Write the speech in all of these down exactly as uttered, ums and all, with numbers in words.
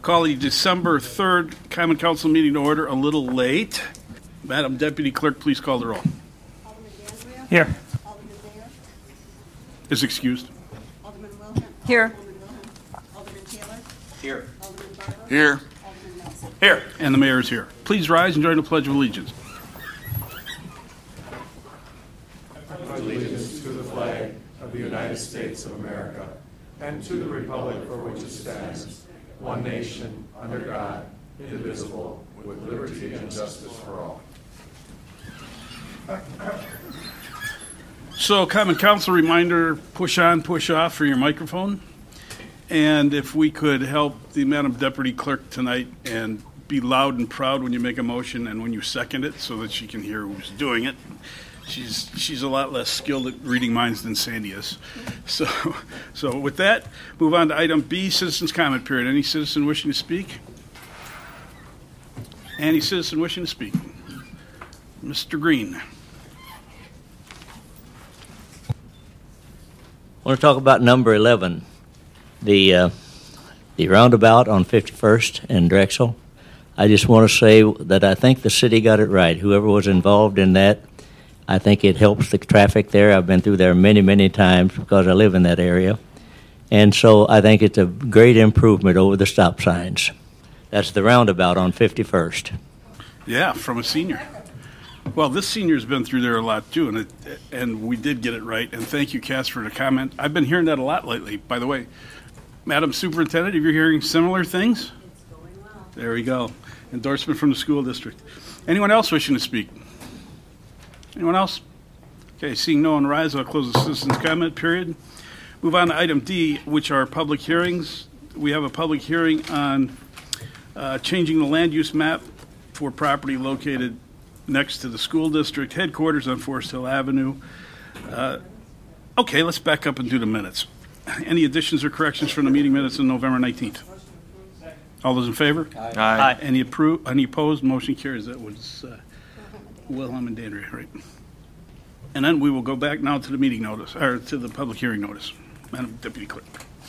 Call the December third Common Council meeting to order, a little late. Madam Deputy Clerk, please call the roll. Alderman D'Andrea. Here. Alderman Thayer. Is excused. Alderman Wilhelm. Here. Alderman Wilhelm. Alderman Taylor. Here. Alderman Barber. Here. Alderman Nelson. Here. And the mayor is here. Please rise and join the Pledge of Allegiance. Allegiance to the flag of the United States of America and to the republic for which it stands, one nation, under God, indivisible, with liberty and justice for all. So, Common Council reminder, push on, push off for your microphone. And if we could help the Madam Deputy Clerk tonight and be loud and proud when you make a motion and when you second it so that she can hear who's doing it. She's she's a lot less skilled at reading minds than Sandy is. So, so with that, move on to item B, citizens' comment period. Any citizen wishing to speak? Any citizen wishing to speak? Mister Green. I want to talk about number eleven, the uh, the roundabout on fifty-first and Drexel. I just want to say that I think the city got it right. Whoever was involved in that, I think it helps the traffic there. I've been through there many, many times because I live in that area. And so I think it's a great improvement over the stop signs. That's the roundabout on fifty-first. Yeah, from a senior. Well, this senior's been through there a lot, too, and it, and we did get it right. And thank you, Cass, for the comment. I've been hearing that a lot lately. By the way, Madam Superintendent, if you're hearing similar things? It's going well. There we go. Endorsement from the school district. Anyone else wishing to speak? Anyone else? Okay, seeing no one rise, I'll close the citizens' comment period. Move on to item D, which are public hearings. We have a public hearing on uh, changing the land use map for property located next to the school district headquarters on Forest Hill Avenue. Uh, okay, let's back up and do the minutes. Any additions or corrections from the meeting minutes on November nineteenth? All those in favor? Aye. Any approved? Any opposed? Motion carries. That was uh, Wilhelm and D'Andrea, right? And then we will go back now to the meeting notice, or to the public hearing notice. Madam Deputy Clerk.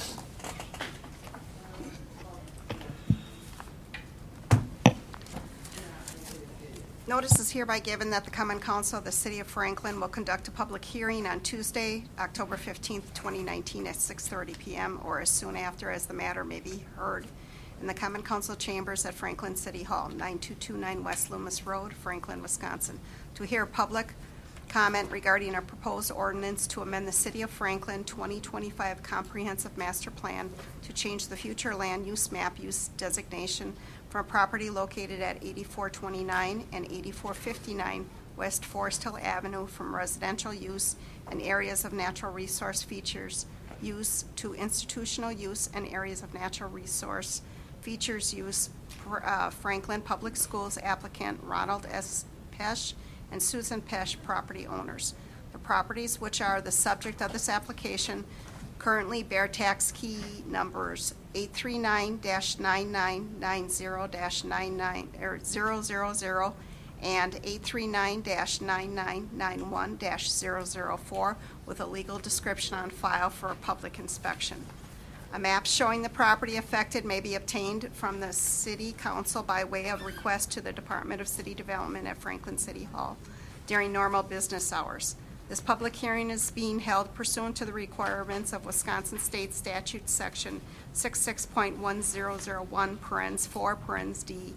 Notice is hereby given that the Common Council of the City of Franklin will conduct a public hearing on Tuesday, October fifteenth, twenty nineteen at six thirty p.m. or as soon after as the matter may be heard in the Common Council chambers at Franklin City Hall, nine two two nine West Loomis Road, Franklin, Wisconsin, to hear public comment regarding a proposed ordinance to amend the City of Franklin twenty twenty-five Comprehensive Master Plan to change the future land use map use designation from a property located at eighty-four twenty-nine and eighty-four fifty-nine West Forest Hill Avenue from residential use and areas of natural resource features use to institutional use and areas of natural resource features use. uh, Franklin Public Schools applicant Ronald S. Pesch and Susan Pesch property owners. The properties which are the subject of this application currently bear tax key numbers eight three nine dash nine nine nine zero dash nine nine or zero zero zero and eight three nine dash nine nine nine one dash zero zero four with a legal description on file for a public inspection. A map showing the property affected may be obtained from the City Council by way of request to the Department of City Development at Franklin City Hall during normal business hours. This public hearing is being held pursuant to the requirements of Wisconsin State Statute Section sixty-six point one zero zero one, parens four, parens D.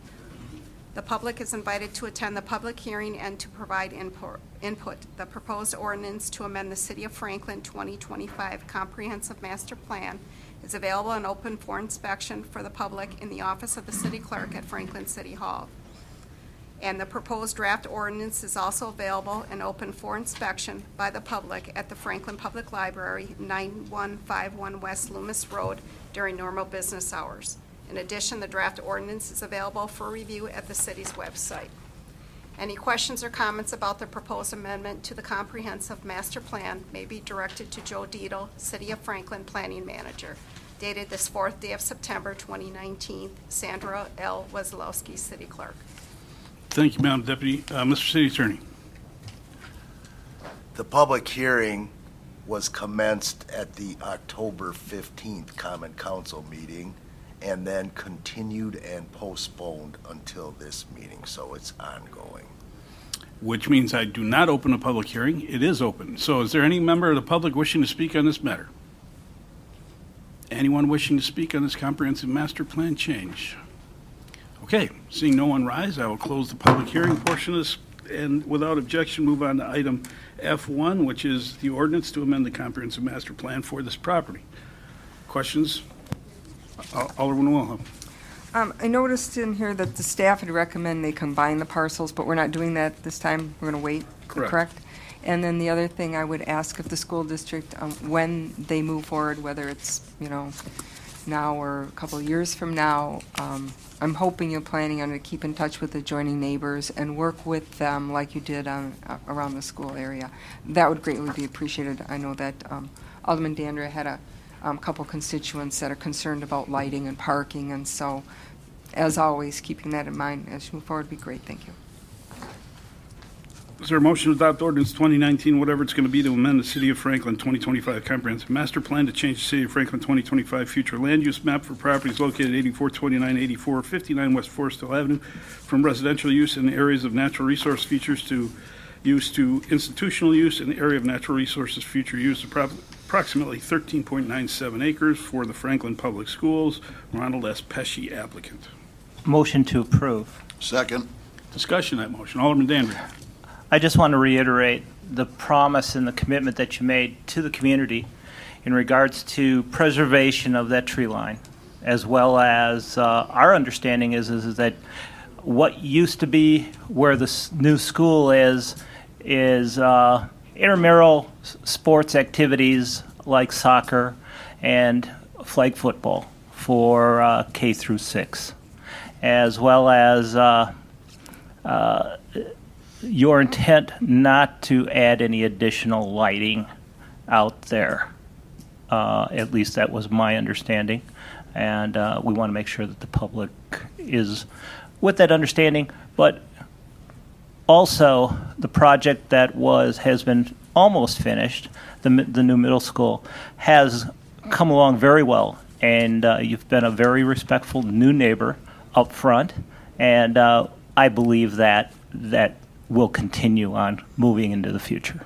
The public is invited to attend the public hearing and to provide input. input. The proposed ordinance to amend the City of Franklin twenty twenty-five Comprehensive Master Plan is available and open for inspection for the public in the office of the City Clerk at Franklin City Hall. And the proposed draft ordinance is also available and open for inspection by the public at the Franklin Public Library, nine one five one West Loomis Road, during normal business hours. In addition, the draft ordinance is available for review at the city's website. Any questions or comments about the proposed amendment to the Comprehensive Master Plan may be directed to Joe Dietl, City of Franklin Planning Manager. Dated this fourth day of September twenty nineteen, Sandra L. Weslowski, City Clerk. Thank you, Madam Deputy. Uh, Mister City Attorney. The public hearing was commenced at the October fifteenth Common Council meeting, and then continued and postponed until this meeting, so it's ongoing. Which means I do not open a public hearing. It is open. So is there any member of the public wishing to speak on this matter? Anyone wishing to speak on this comprehensive master plan change? Okay, seeing no one rise, I will close the public hearing portion of this, and without objection, move on to item F one, which is the ordinance to amend the comprehensive master plan for this property. Questions? Al- Alderman Wilhelm. Um, I noticed in here that the staff had recommended they combine the parcels, but we're not doing that this time. We're going to wait. Correct. Correct? And then the other thing I would ask if the school district, um, when they move forward, whether it's, you know, now or a couple of years from now, um, I'm hoping you're planning on to keep in touch with adjoining neighbors and work with them like you did on, uh, around the school area. That would greatly be appreciated. I know that um, Alderman Dandria had a um, couple constituents that are concerned about lighting and parking, and so, as always, keeping that in mind as you move forward would be great. Thank you. Is there a motion to adopt ordinance twenty nineteen, whatever it's going to be, to amend the City of Franklin twenty twenty-five Comprehensive Master Plan to change the City of Franklin twenty twenty-five future land use map for properties located at eighty-four twenty-nine, eighty-four fifty-nine West Forest Hill Avenue from residential use in areas of natural resource features to use to institutional use in the area of natural resources future use of prop- approximately thirteen point nine seven acres for the Franklin Public Schools. Ronald S. Pesci, applicant. Motion to approve. Second. Discussion of that motion. Alderman Dandria. I just want to reiterate the promise and the commitment that you made to the community in regards to preservation of that tree line, as well as uh, our understanding is, is, is that what used to be where the s- new school is, is uh, intramural s- sports activities like soccer and flag football for uh, K through six, as well as uh, uh, your intent not to add any additional lighting out there. Uh, at least that was my understanding. And uh, we want to make sure that the public is with that understanding. But also, the project that was has been almost finished, the, mi- the new middle school, has come along very well. And uh, you've been a very respectful new neighbor up front. And uh, I believe that that will continue on moving into the future.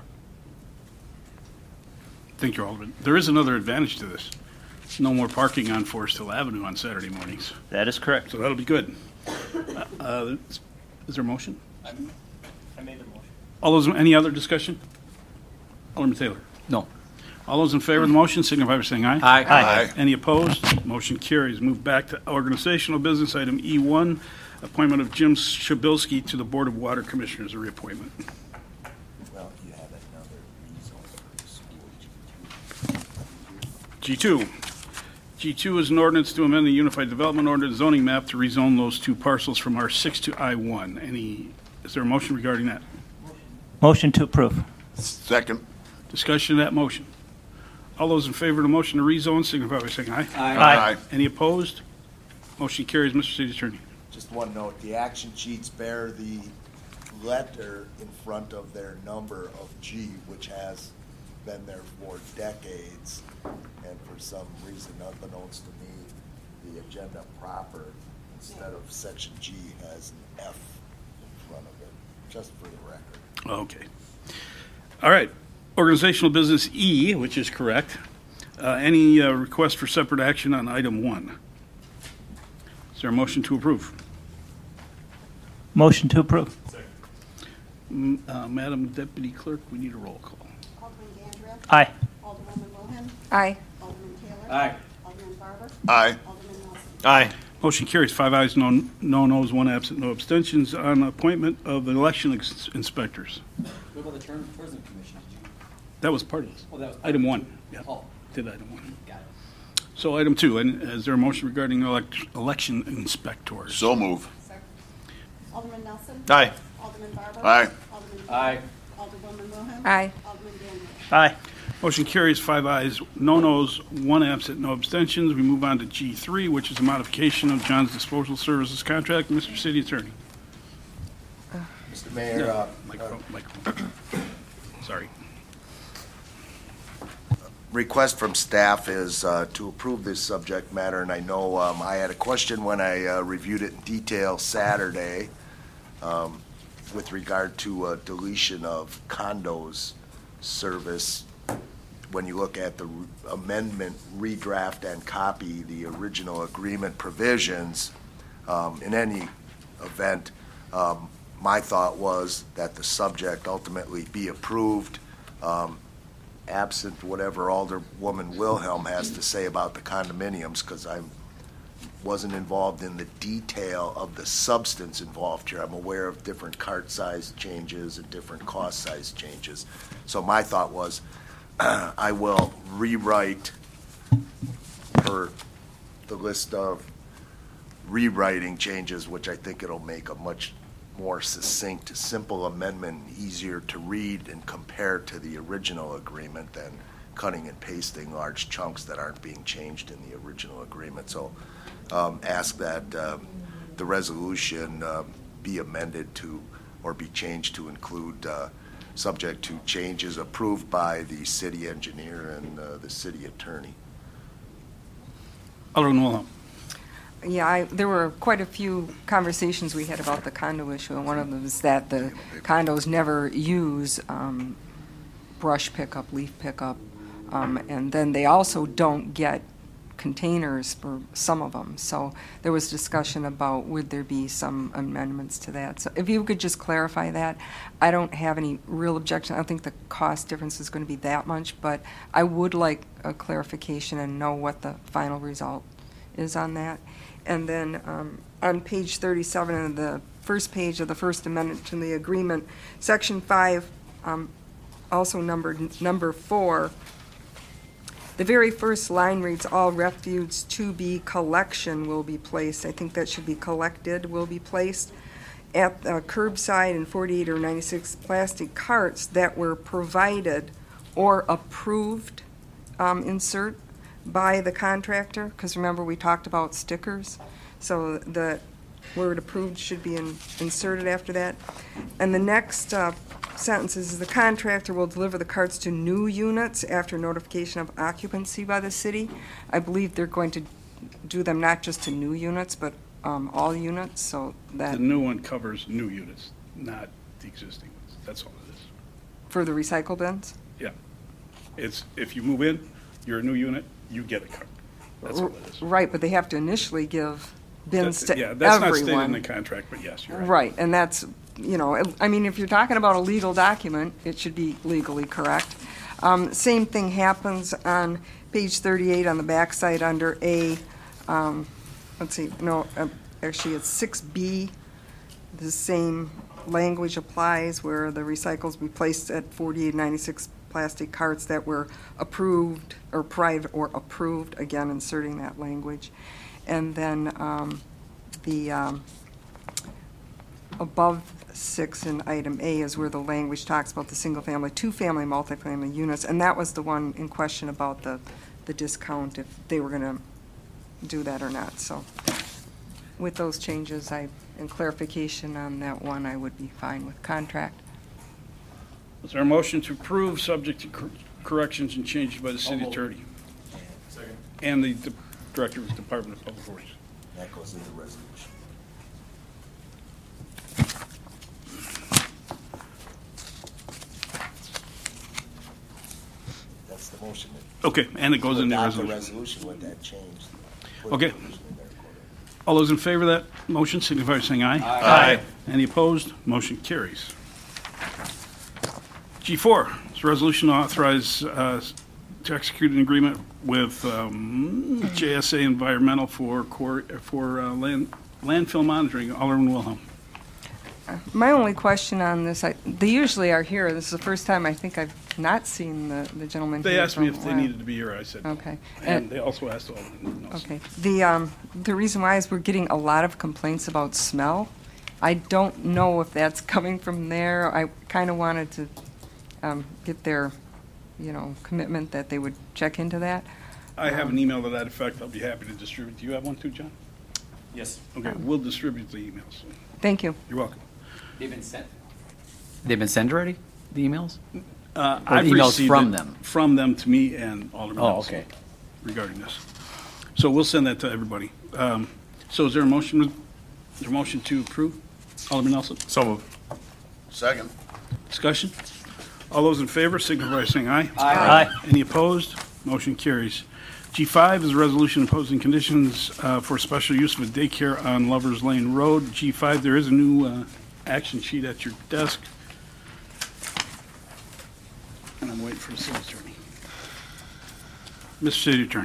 Thank you, Alderman. There is another advantage to this. No more parking on Forest Hill Avenue on Saturday mornings. That is correct. So that'll be good. Uh, Is there a motion? I made the motion. All those, any other discussion? Alderman Taylor? No. All those in favor of the motion signify by saying aye. Aye. Aye. Any opposed? Motion carries. Move back to organizational business, item E one, appointment of Jim Shabilsky to the Board of Water Commissioners, a reappointment. Well, you have another rezone for the school. G two. G two is an ordinance to amend the Unified Development Ordinance zoning map to rezone those two parcels from R six to I one. Any, is there a motion regarding that? Motion to approve. Second. Discussion of that motion. All those in favor of the motion to rezone signify by saying aye. Aye. Any opposed? Motion carries. Mister City Attorney. Just one note, the action sheets bear the letter in front of their number of G, which has been there for decades. And for some reason, unbeknownst to me, the agenda proper, instead of section G, has an F in front of it, just for the record. Okay. All right. Organizational business E, which is correct. Uh, Any uh, request for separate action on item one? Is there a motion to approve? Motion to approve. M- uh, Madam Deputy Clerk, we need a roll call. Alderman Dandria. Aye. Alderwoman Wilhelm. Aye. Alderman Taylor. Aye. Alderman Barber. Aye. Alderman Nelson. Aye. Motion carries. Five ayes, no no noes, one absent, no abstentions on appointment of election ex- inspectors. What about the term prison commission? Did you? That was part of this. Oh, that was. Item one. Yeah, Oh, did item one. got it. So item two, and is there a motion regarding elect- election inspectors? So move. Second. Alderman Nelson. Aye. Alderman Barber. Aye. Alderman Aye. Alderwoman Wilhelm. Aye. Alderman Dandria. Aye. Motion carries. Five ayes, no noes, one absent, no abstentions. We move on to G three, which is a modification of John's Disposal Services contract. Mister City Attorney. Mister Mayor, uh, Microphone, microphone. Sorry. request from staff is uh, to approve this subject matter, and I know um, I had a question when I uh, reviewed it in detail Saturday um, with regard to uh, deletion of condos service. When you look at the amendment, redraft, and copy the original agreement provisions, um, in any event, um, my thought was that the subject ultimately be approved, um, absent whatever Alderwoman Wilhelm has to say about the condominiums, because I wasn't involved in the detail of the substance involved here. I'm aware of different cart size changes and different cost size changes. So my thought was, uh, I will rewrite her the list of rewriting changes, which I think it'll make a much more succinct, simple amendment, easier to read and compare to the original agreement than cutting and pasting large chunks that aren't being changed in the original agreement. So um, ask that um, the resolution um, be amended to or be changed to include uh, subject to changes approved by the city engineer and uh, the city attorney. Alderman Wilhelm. Yeah, I, there were quite a few conversations we had about the condo issue, and one of them is that the condos never use um, brush pickup, leaf pickup, um, and then they also don't get containers for some of them. So there was discussion about would there be some amendments to that. So if you could just clarify that. I don't have any real objection. I don't think the cost difference is going to be that much, but I would like a clarification and know what the final result is on that. And then um, on page thirty-seven of the first page of the first amendment to the agreement, section five, um, also numbered number four, the very first line reads, all refuse to be collection will be placed. I think that should be collected will be placed at the curbside and forty-eight or ninety-six plastic carts that were provided or approved, um, insert, by the contractor, because remember we talked about stickers, so the word approved should be in, inserted after that. And the next uh, sentence is the contractor will deliver the carts to new units after notification of occupancy by the city. I believe they're going to do them not just to new units, but um, all units, so that The new one covers new units, not the existing ones. That's all it is. for the recycle bins. Yeah. It's, if you move in, you're a new unit, you get a card. That's all it is. Right, but they have to initially give bins That's- to Yeah, that's not stated in everyone. the contract, but yes, you're right. Right, and that's, you know, I mean, if you're talking about a legal document, it should be legally correct. Um, Same thing happens on page thirty-eight on the backside under A, um, let's see, no, uh, actually it's six B. The same language applies where the recycles be placed at forty-eight ninety-six plastic carts that were approved or private or approved, again inserting that language. And then um, the um, above six in item A is where the language talks about the single-family, two-family, multifamily units, and that was the one in question about the, the discount, if they were going to do that or not. So with those changes I and clarification on that one, I would be fine with contract. Is there a motion to approve, subject to cor- corrections and changes by the city attorney Second. and the the director of the Department of Public Works? That goes in the resolution. That's the motion. Okay, and it goes in the Adopt resolution. resolution with that change. Put Okay. the resolution in there accordingly. All those in favor of that motion signify by saying aye. Aye. Any opposed? Motion carries. G four is a resolution to authorize uh, to execute an agreement with um, J S A Environmental for cor- for uh, land landfill monitoring. Alderman Wilhelm. My only question on this, I, they usually are here. This is the first time I think I've not seen the, the gentleman They here asked me for a if they while. needed to be here. I said no. Okay. And they also asked Alderman Nelson. Okay. The, um, the reason why is we're getting a lot of complaints about smell. I don't know if that's coming from there. I kind of wanted to um, get their, you know, commitment that they would check into that. I have an email to that effect. I'll be happy to distribute. Do you have one too, John? Yes. Okay, we'll distribute the emails. Thank you. You're welcome. They've been sent? They've been sent already, the emails? Uh, Or I've emails received from it them? From them to me and Alderman Oh, Nelson okay. regarding this. So we'll send that to everybody. Um, So is there a motion, is there a motion to approve? Alderman Nelson? So moved. Second. Discussion? All those in favor signify by saying aye. Aye. Any opposed? Motion carries. G five is a resolution imposing conditions uh, for special use of a daycare on Lovers Lane Road. G five, there is a new uh, action sheet at your desk. And I'm waiting for the city attorney. Mister City Attorney.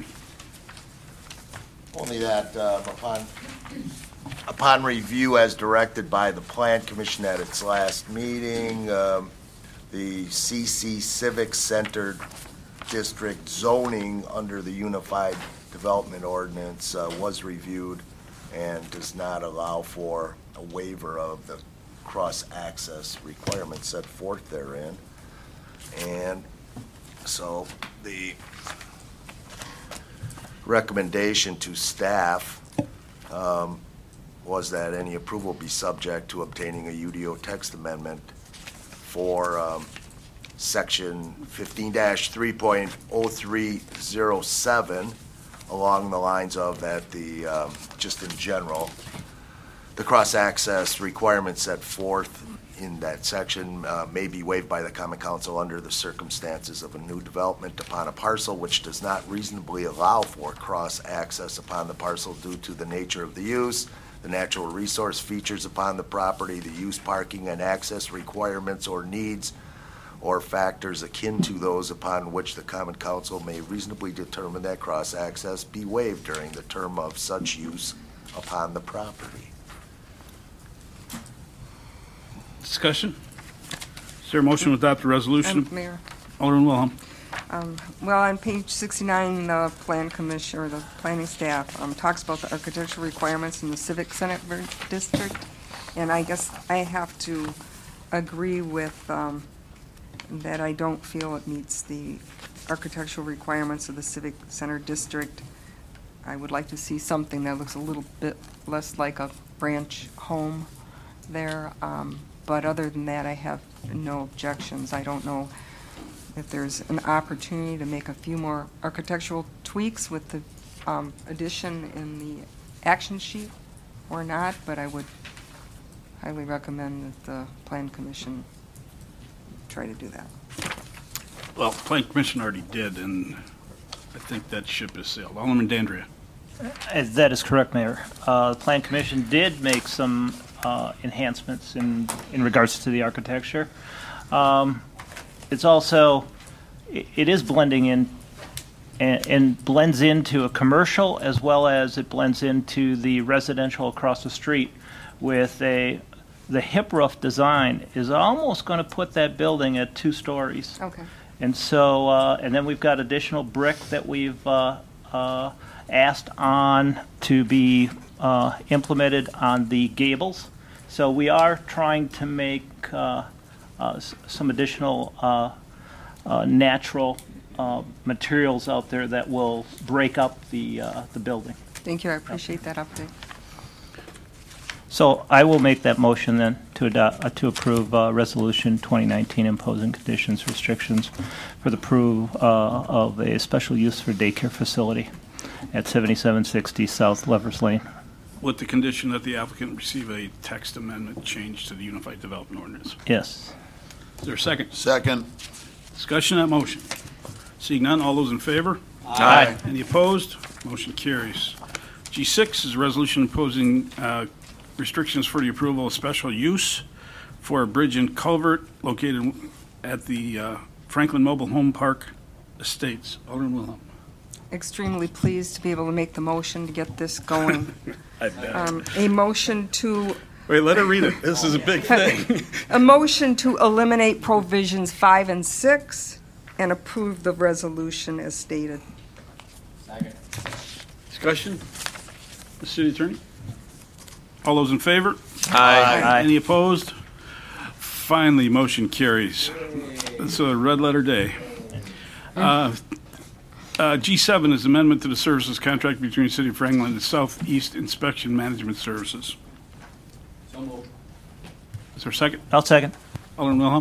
Only that uh, upon, upon review as directed by the Plan Commission at its last meeting, um, the C C Civic Center District zoning under the Unified Development Ordinance uh, was reviewed and does not allow for a waiver of the cross-access requirements set forth therein. And so the recommendation to staff um, was that any approval be subject to obtaining a U D O text amendment for um, section fifteen dash three point oh three oh seven, along the lines of that the, um, just in general, the cross-access requirements set forth in that section uh, may be waived by the Common Council under the circumstances of a new development upon a parcel which does not reasonably allow for cross-access upon the parcel due to the nature of the use, the natural resource features upon the property, the use, parking, and access requirements or needs, or factors akin to those upon which the Common Council may reasonably determine that cross-access be waived during the term of such use upon the property. Discussion? Is there a motion to adopt the resolution? And Mayor, Alderman Wilhelm. um, well, on page sixty-nine, the Plan Commission, or the planning staff, um, talks about the architectural requirements in the Civic Center District, and I guess I have to agree with um, that I don't feel it meets the architectural requirements of the Civic Center District. I would like to see something that looks a little bit less like a ranch home there. Um, But other than that, I have no objections. I don't know if there's an opportunity to make a few more architectural tweaks with the um, addition in the action sheet or not, but I would highly recommend that the Plan Commission try to do that. Well, Plan Commission already did, and I think that ship has sailed. Alderman Dandria. Uh, That is correct, Mayor. Uh, The Plan Commission did make some uh, enhancements in, in regards to the architecture. Um, It's also, i- it is blending in and, and blends into a commercial as well as it blends into the residential across the street with a, the hip roof design is almost going to put that building at two stories. Okay. And so, uh, and then we've got additional brick that we've uh, uh, asked on to be uh, implemented on the gables. So we are trying to make uh, uh, s- some additional uh, uh, natural uh, materials out there that will break up the uh, the building. Thank you, I appreciate that update. So I will make that motion then to adopt, uh, to approve uh, Resolution twenty nineteen imposing conditions, restrictions for the approve uh, of a special use for daycare facility at seventy-seven sixty South Lovers Lane. With the condition that the applicant receive a text amendment change to the Unified Development Ordinance. Yes. Is there a second? Second. Discussion on that motion. Seeing none, all those in favor? Aye. Any opposed? Motion carries. G six is a resolution imposing uh, restrictions for the approval of special use for a bridge and culvert located at the uh, Franklin Mobile Home Park Estates. Alderman Wilhelm. Extremely pleased to be able to make the motion to get this going. I bet. Um, A motion to Wait, let her read it. This is a big thing. A motion to eliminate provisions five and six and approve the resolution as stated. Second. Discussion? The city attorney? All those in favor? Aye. Any opposed? Finally, motion carries. It's a red letter day. Uh, uh, G seven is amendment to the services contract between the City of Franklin and Southeast Inspection Management Services. So moved. Is there a second? I'll second. Alderman Wilhelm?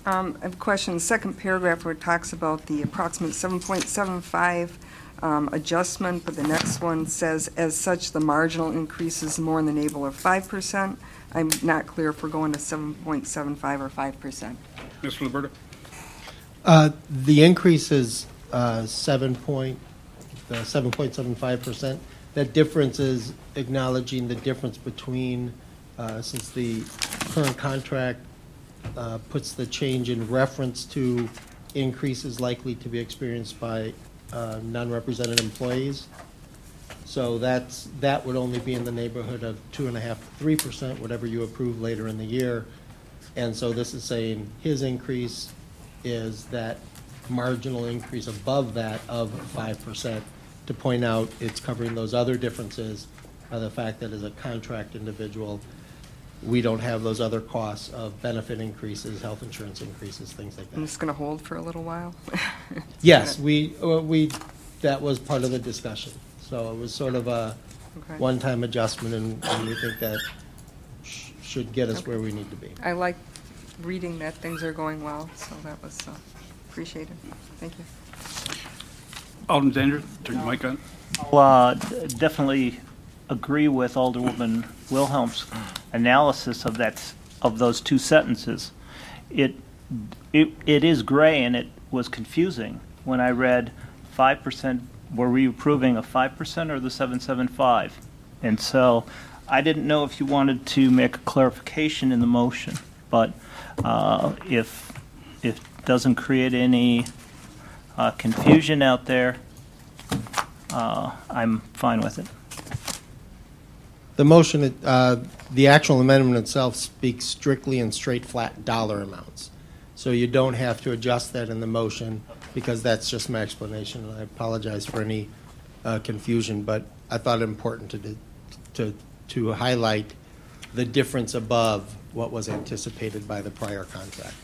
Um, I have a question. The second paragraph where it talks about the approximate seven point seven five um, adjustment, but the next one says, as such, the marginal increase is more in the neighborhood of five percent. I'm not clear if we're going to seven point seven five or five percent. Mister Liberta? Uh, The increase is uh, seven point, the seven point seven five percent. That difference is acknowledging the difference between, uh, since the current contract uh, puts the change in reference to increases likely to be experienced by uh, non-represented employees. So that's, that would only be in the neighborhood of two and a half, three percent, whatever you approve later in the year. And so this is saying his increase is that marginal increase above that of five percent, to point out it's covering those other differences by the fact that as a contract individual, we don't have those other costs of benefit increases, health insurance increases, things like I'm that. just going to hold for a little while. Yes, we, uh, we, that was part of the discussion. So it was sort of a Okay. one-time adjustment, and and we think that sh- should get us where we need to be. I like reading that things are going well, so that was uh, appreciated. Thank you. Alderman Danger, turn your mic on. I'll uh, d- definitely agree with Alderwoman Wilhelm's analysis of that, s- of those two sentences. It, it, it is gray, and it was confusing when I read five percent. Were we approving a five percent or the seven seven five? And so I didn't know if you wanted to make a clarification in the motion, but uh, if, if it doesn't create any uh, confusion out there, uh, I'm fine with it. The motion, uh, the actual amendment itself speaks strictly in straight, flat dollar amounts. So you don't have to adjust that in the motion, because that's just my explanation. And I apologize for any uh, confusion, but I thought it important to, do- to, to highlight the difference above what was anticipated by the prior contract.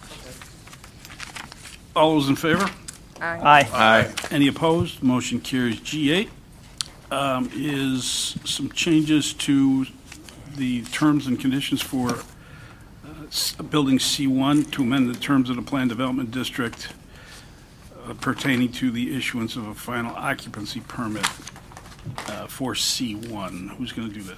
All those in favor? Aye. Aye. Any opposed? Motion carries. G eight um, is some changes to the terms and conditions for uh, s- Building C one to amend the terms of the Plan Development District uh, pertaining to the issuance of a final occupancy permit uh, for C one. Who's going to do this?